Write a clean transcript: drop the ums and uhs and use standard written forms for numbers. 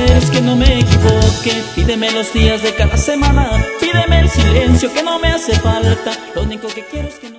quieres que no me equivoque. Pídeme los días de cada semana, pídeme el silencio que no me hace falta. Lo único que quiero es que